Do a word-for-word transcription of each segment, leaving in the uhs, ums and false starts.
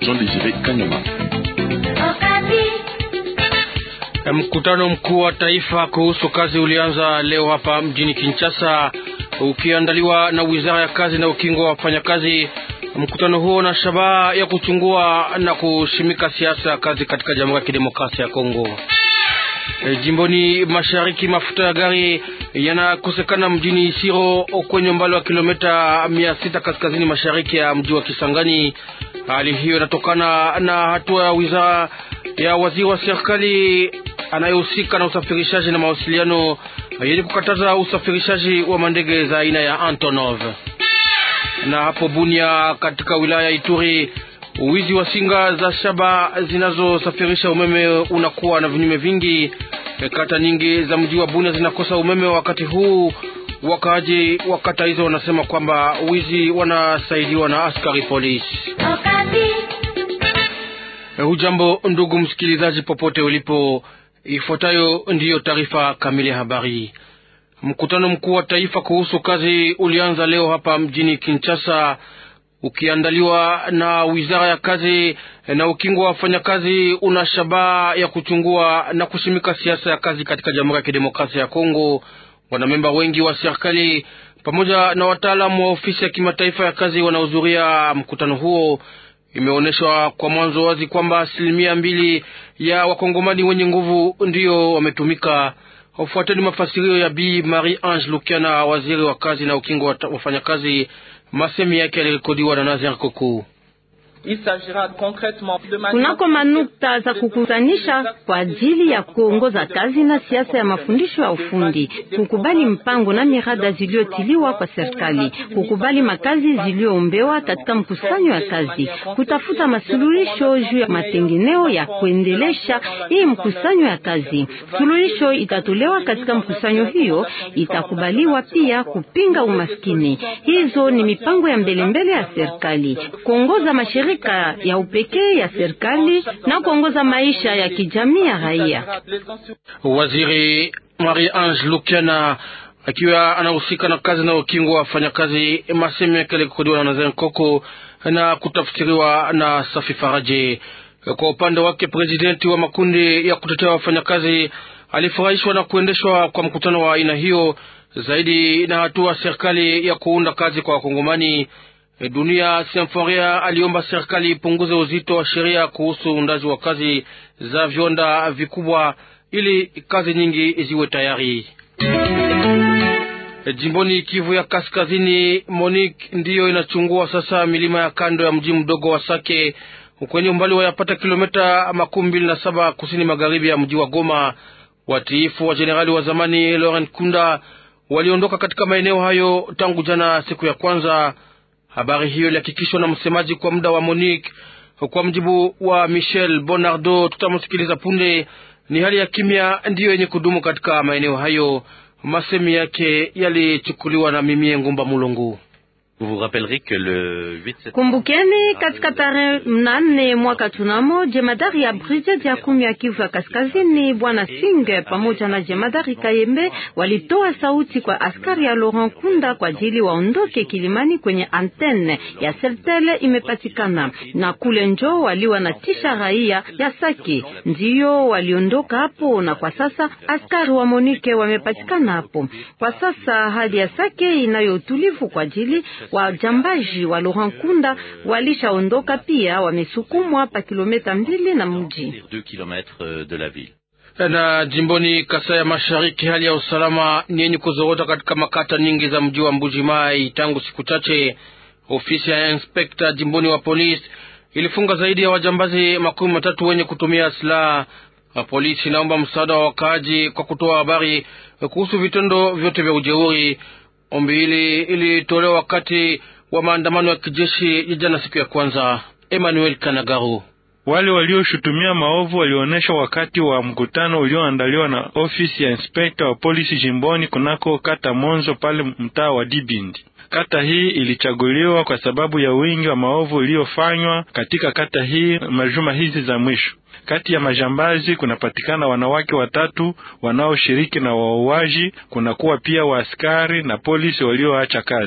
Jean Désiré Kanyama. Mkutano mkuu wa taifa kuhusu kazi ulianza leo hapa mjini Kinshasa, ukiandaliwa na Wizara ya Kazi na Ukingo wa Wafanyakazi. Mkutano huo na shabaha ya kuchungua na kushimika siasa ya kazi katika Jamhuri ya Kidemokrasia ya Kongo. E, jimboni mashariki mafuta ya gari yanakosekana mjini Isiro kwenye umbali wa kilomita mia sita kaskazini mashariki ya mji wa Kisangani. Hali hiyo inatokana na hatua ya wizara ya waziri wa serikali anayehusika na usafirishaji na mawasiliano yenye kukataza usafirishaji wa mandege za aina ya Antonov. Na hapo Bunia katika wilaya ya Ituri, uwizi wa singa za shaba zinazosafirisha umeme unakuwa na vinyume vingi. Kata nyingi za mji wa Bunia zinakosa umeme wakati huu. Wakaaji wa kata hizo wanasema kwamba wizi wanasaidiwa na askari polisi. Hujambo ndugu msikilizaji popote ulipo, ifuatayo ndiyo taarifa kamili ya habari. Mkutano mkuu wa taifa kuhusu kazi ulianza leo hapa mjini Kinshasa, ukiandaliwa na Wizara ya Kazi na Ukingo wa Wafanyakazi. Una shabaha ya kuchungua na kushimika siasa ya kazi katika Jamhuri ya Kidemokrasia ya Kongo. Wanamemba wengi wa serikali pamoja na wataalamu wa ofisi ya kimataifa ya kazi wanahudhuria mkutano huo. Imeonyeshwa kwa mwanzo wazi kwamba asilimia mbili ya wakongomani wenye nguvu ndiyo wametumika. Ufuateni mafasirio ya Bi Marie Ange Lukiana, waziri wa kazi na ukingo wa wafanyakazi. Masemi yake yalirekodiwa na Nazer Koku. Kunako manukta za kukutanisha kwa ajili ya kuongoza kazi na siasa ya mafundisho ya ufundi, kukubali mpango na mirada ziliotiliwa kwa serikali, kukubali makazi ziliombewa katika mkusanyo ya kazi, kutafuta masuluhisho juu ya matengeneo ya kuendelesha hii mkusanyo ya kazi. Suluhisho itatolewa katika mkusanyo hiyo, itakubaliwa pia kupinga umaskini. Hizo ni mipango ya mbele mbele ya serikali, kuongoza mashirika ya upekee ya serikali na kuongoza maisha ya kijamii ya raia. Waziri Marie Ange Lukiana akiwa anahusika na kazi na ukingo wa wafanyakazi. Masemi yake yalirekodiwa na Nazer Koko na kutafsiriwa na Safi Faraje. Kwa upande wake, presidenti wa makundi ya kutetea wafanyakazi alifurahishwa na kuendeshwa kwa mkutano wa aina hiyo, zaidi na hatua serikali ya kuunda kazi kwa wakongomani. Dunia Semforia aliomba serikali ipunguze uzito wa sheria kuhusu uundaji wa kazi za viwanda vikubwa ili kazi nyingi ziwe tayari. Jimboni Kivu ya Kaskazini, Monique ndiyo inachungua sasa milima ya kando ya mji mdogo wa Sake kwenye umbali wa yapata kilomita makumi mbili na saba kusini magharibi ya mji wa Goma. Watiifu wa jenerali wa zamani Laurent Kunda waliondoka katika maeneo hayo tangu jana siku ya kwanza. Habari hiyo ilihakikishwa na msemaji kwa muda wa Monique. Kwa mjibu wa Michel Bonardo, tutamsikiliza punde, ni hali ya kimya ndiyo yenye kudumu katika maeneo hayo. Masemi yake yalichukuliwa na Mimie Ngumba Mulungu. Kumbukeni katika tarehe mnane mwaka tunamo, jemadari ya brigade ya kumi ya Kivu ya Kaskazini Bwana Singe pamoja na jemadari Kayembe walitoa sauti kwa askari ya Laurent Kunda kwa ajili waondoke kilimani kwenye antenne ya Celtel imepatikana, na kule njo waliwa na tisha raia ya Sake ndiyo waliondoka hapo, na kwa sasa askari wa Monique wamepatikana hapo. Kwa sasa hali ya Sake inayo utulivu kwa ajili wajambaji wa Laurent Kunda walishaondoka pia, wamesukumwa pa kilomita mbili na mji. Na jimboni Kasai ya Mashariki, hali ya usalama ni yenye kuzorota katika makata nyingi za mji wa Mbuji Mai tangu siku chache. Ofisi ya inspekta jimboni wa polisi ilifunga zaidi ya wajambazi makumi matatu wenye kutumia silaha. Polisi inaomba msaada wa wakaaji kwa kutoa habari kuhusu vitendo vyote vya ujeuri. Ombi hili ilitolewa wakati wa maandamano ya kijeshi jana siku ya kwanza. Emmanuel Kanagaru. Wale walioshutumia maovu walionesha wakati wa mkutano ulioandaliwa na ofisi ya inspekta wa polisi jimboni kunako kata Monzo pale mtaa wa Dibindi. Kata hii ilichaguliwa kwa sababu ya wingi wa maovu uliofanywa katika kata hii majuma hizi za mwisho. Kati ya majambazi kunapatikana wanawake watatu wanaoshiriki na wauaji, kunakuwa pia waaskari na polisi walioacha kazi.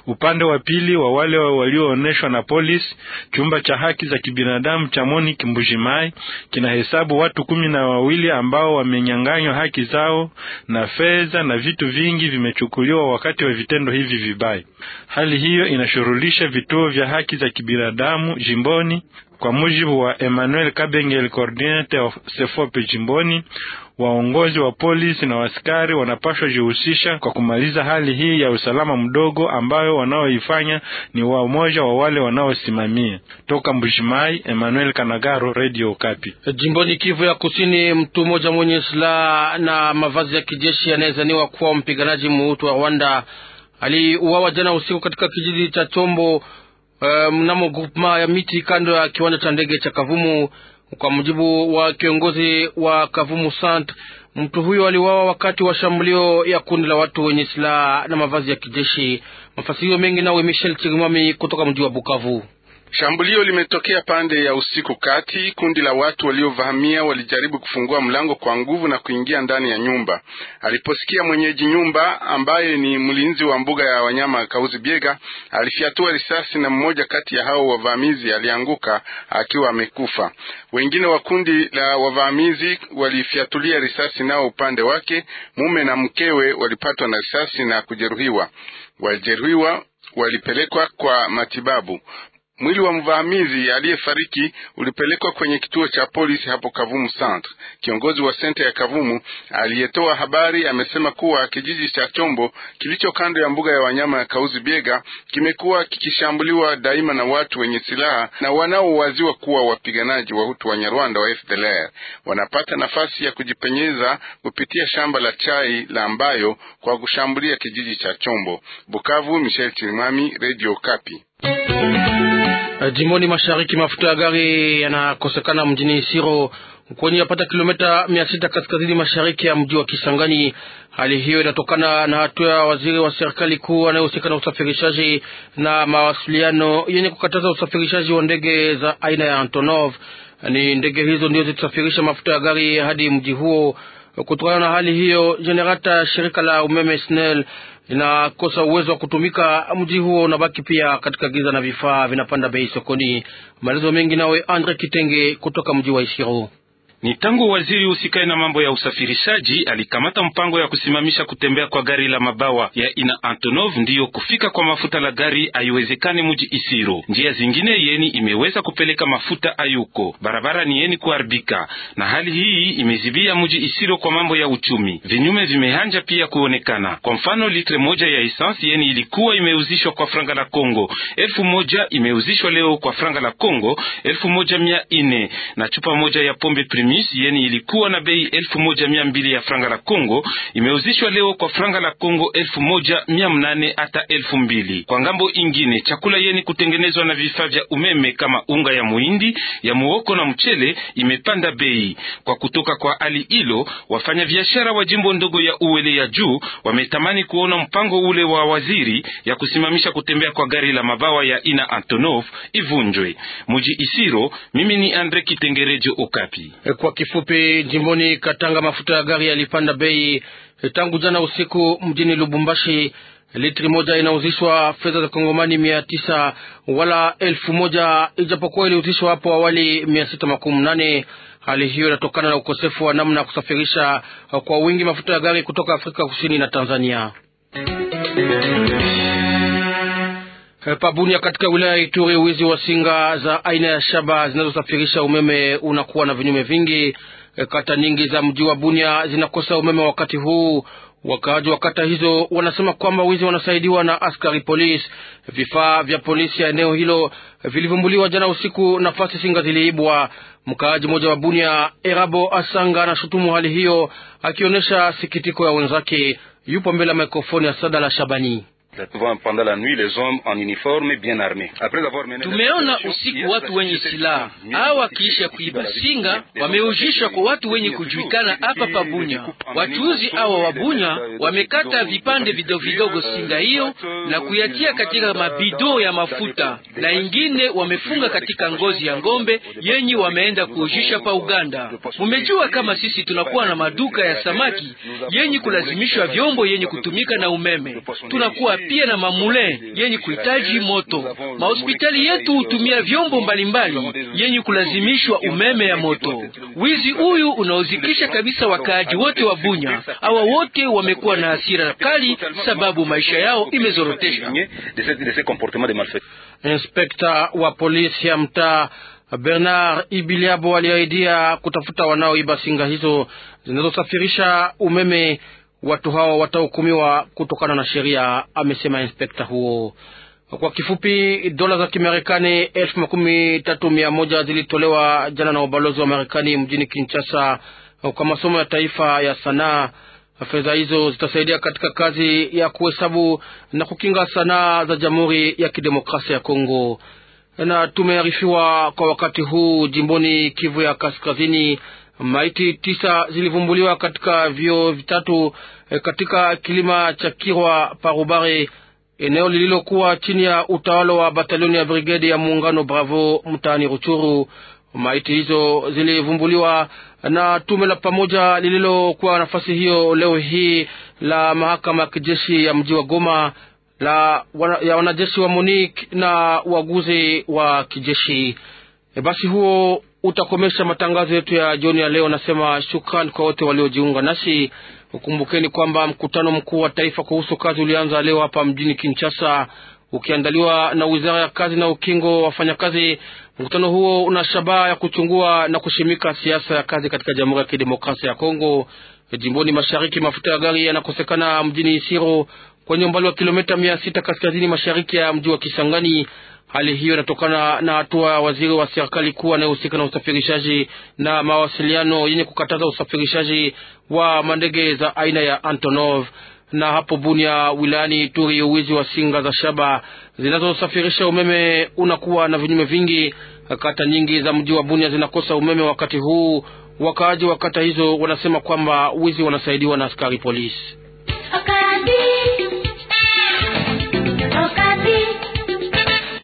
Upande wa pili wa wale waliooneshwa na polisi, chumba cha haki za kibinadamu cha Monique Mbujimai kinahesabu watu kumi na wawili ambao wamenyang'anywa haki zao na fedha na vitu vingi vimechukuliwa wakati wa vitendo hivi vibaya. Hali hiyo inashurulisha vituo vya haki za kibinadamu jimboni. Kwa mujibu wa Emmanuel Kabengel, coordinator of Sefope jimboni, waongozi wa polisi na askari wanapaswa jihusisha kwa kumaliza hali hii ya usalama mdogo ambayo wanaoifanya ni wa umoja wa wale wanaosimamia. Toka Mbujimai, Emmanuel Kanagaro, Radio Okapi. Jimboni Kivu ya Kusini, mtu mmoja mwenye silaha na mavazi ya kijeshi anayezaniwa kuwa mpiganaji muutu wa Rwanda aliuawa jana usiku katika kijiji cha Chombo Uh, mnamo groupement ya miti kando ya kiwanja cha ndege cha Kavumu. Kwa mujibu wa kiongozi wa Kavumu Sant, mtu huyo aliuawa wakati wa shambulio ya kundi la watu wenye silaha na mavazi ya kijeshi. Mafasirio mengi nawe Michel Chirimami kutoka mji wa Bukavu. Shambulio limetokea pande ya usiku kati. Kundi la watu waliovahamia walijaribu kufungua mlango kwa nguvu na kuingia ndani ya nyumba. Aliposikia mwenyeji nyumba ambaye ni mlinzi wa mbuga ya wanyama Kauzi Biega, alifyatua risasi na mmoja kati ya hao wavamizi alianguka akiwa amekufa. Wengine wa kundi la wavamizi walifyatulia risasi nao upande wake. Mume na mkewe walipatwa na risasi na kujeruhiwa. Waljeruhiwa walipelekwa kwa matibabu. Mwili wa mvamizi aliyefariki ulipelekwa kwenye kituo cha polisi hapo Kavumu Centre. Kiongozi wa senta ya Kavumu aliyetoa habari amesema kuwa kijiji cha Chombo kilicho kando ya mbuga ya wanyama ya Kauzi Biega kimekuwa kikishambuliwa daima na watu wenye silaha na wanaowaziwa kuwa wapiganaji wa Hutu wa Nyarwanda wa F D L R. Wanapata nafasi ya kujipenyeza kupitia shamba la chai la ambayo kwa kushambulia kijiji cha Chombo. Bukavu, Michel Chirimami, Radio Okapi. Jimboni Mashariki, mafuta ya gari yanakosekana mjini Isiro kwenye yapata kilomita mia sita kaskazini mashariki ya mji wa Kisangani. Hali hiyo inatokana na hatua ya waziri wa serikali kuu anayehusika na usafirishaji na mawasiliano yenye kukataza usafirishaji wa ndege za aina ya Antonov. Ni ndege hizo ndio zitasafirisha mafuta ya gari hadi mji huo. Kutokana na hali hiyo, generata shirika la umeme S N E L inakosa uwezo wa kutumika. Mji huo unabaki pia katika giza na vifaa vinapanda bei sokoni. Maelezo mengi nawe Andre Kitenge kutoka mji wa Isiro. Ni tangu waziri usikae na mambo ya usafirishaji alikamata mpango ya kusimamisha kutembea kwa gari la mabawa ya ina Antonov, ndiyo kufika kwa mafuta la gari haiwezekani mji Isiro. Njia zingine yeni imeweza kupeleka mafuta ayuko. Barabara ni yeni kuharibika, na hali hii imezibia mji Isiro kwa mambo ya uchumi. Vinyume vimehanja pia kuonekana. Kwa mfano, litre moja ya essence yeni ilikuwa imeuzishwa kwa franga la Kongo elfu moja imeuzishwa leo kwa franga la Kongo elfu moja mia ine, na chupa moja ya pombe yeni ilikuwa na bei elfu moja mia mbili ya franga la Kongo imeuzishwa leo kwa franga la Kongo elfu moja mia mnane hata elfu mbili. Kwa ngambo ingine, chakula yeni kutengenezwa na vifaa vya umeme kama unga ya muhindi, ya muoko na mchele imepanda bei. Kwa kutoka kwa hali hilo, wafanya biashara wa jimbo ndogo ya Uwele ya juu wametamani kuona mpango ule wa waziri ya kusimamisha kutembea kwa gari la mabawa ya ina Antonov ivunjwe. Muji Isiro, mimi ni Andre Kitengerejo, Okapi. Kwa kifupi, jimboni Katanga mafuta ya gari yalipanda bei tangu jana usiku. Mjini Lubumbashi litri moja inauzishwa fedha za Kongomani mia tisa wala elfu moja, ijapokuwa iliuzishwa hapo awali mia sita makumi nane. Hali hiyo inatokana na ukosefu wa namna kusafirisha kwa wingi mafuta ya gari kutoka Afrika Kusini na Tanzania. Pabunia katika wilaya ya Ituri, wizi wa singa za aina ya shaba zinazosafirisha umeme unakuwa na vinyume vingi. Kata nyingi za mji wa Bunia zinakosa umeme wakati huu. Wakaaji wa kata hizo wanasema kwamba wizi wanasaidiwa na askari polisi. Vifaa vya polisi ya eneo hilo vilivumbuliwa jana usiku, nafasi singa ziliibwa. Mkaaji mmoja wa Bunia, Erabo Asanga, anashutumu hali hiyo akionyesha sikitiko ya wenzake. Yupo mbele ya mikrofoni ya Sadala Shabani. Tumeona usiku watu wenye silaha hao wakiisha kuiba singa wameujisha kwa watu wenye kujulikana hapa Pabunya. Wachuuzi hao wa Bunya wamekata vipande vidogo vidogo singa hiyo na kuyatia katika mabido ya mafuta, na ingine wamefunga katika ngozi ya ngombe yenye wameenda kuujisha pa Uganda. Mumejua kama sisi tunakuwa na maduka ya samaki yenye kulazimishwa vyombo yenye kutumika na umeme. Tunakuwa pia na mamule yenye kuhitaji moto. Mahospitali yetu hutumia vyombo mbalimbali yenye kulazimishwa umeme ya moto. Wizi huyu unaozikisha kabisa wakaaji wote wa Bunya. Hawa wote wamekuwa na hasira kali sababu maisha yao imezorotesha. Inspekta wa polisi ya mtaa Bernard Ibiliabo aliahidia kutafuta wanaoiba singa hizo zinazosafirisha umeme. Watu hao watahukumiwa kutokana na sheria, amesema inspekta huo. Kwa kifupi, dola za Kimarekani elfu makumi tatu mia moja zilitolewa jana na ubalozi wa Marekani mjini Kinshasa kwa masomo ya taifa ya sanaa. Fedha hizo zitasaidia katika kazi ya kuhesabu na kukinga sanaa za Jamhuri ya Kidemokrasia ya Kongo. Na tumearifiwa kwa wakati huu jimboni Kivu ya Kaskazini, maiti tisa zilivumbuliwa katika vio vitatu katika kilima cha Kirwa Parubare, eneo lililokuwa chini ya utawala wa batalioni ya brigade ya muungano Bravo mtaani Ruchuru. Maiti hizo zilivumbuliwa na tume la pamoja lililokuwa nafasi hiyo leo hii la mahakama ya kijeshi ya mji wa Goma, la wana, ya wanajeshi wa Monique na waguzi wa kijeshi. E basi huo utakomesha matangazo yetu ya jioni ya leo. Nasema shukrani kwa wote waliojiunga nasi. Ukumbukeni kwamba mkutano mkuu wa taifa kuhusu kazi ulianza leo hapa mjini Kinshasa, ukiandaliwa na Wizara ya Kazi na Ukingo wa Wafanyakazi. Mkutano huo una shabaha ya kuchungua na kushimika siasa ya kazi katika Jamhuri ya Kidemokrasia ya Kongo. Jimboni Mashariki, mafuta ya gari yanakosekana mjini Isiro kwenye umbali wa kilomita mia sita kaskazini mashariki ya mji wa Kisangani. Hali hiyo inatokana na hatua ya waziri wa serikali kuu anayehusika na usafirishaji na mawasiliano yenye kukataza usafirishaji wa mandege za aina ya Antonov. Na hapo Bunia wilayani Turi, uwizi wa singa za shaba zinazosafirisha umeme unakuwa na vinyume vingi. Kata nyingi za mji wa Bunia zinakosa umeme wakati huu. Wakaaji wa kata hizo wanasema kwamba wizi wanasaidiwa na askari polisi.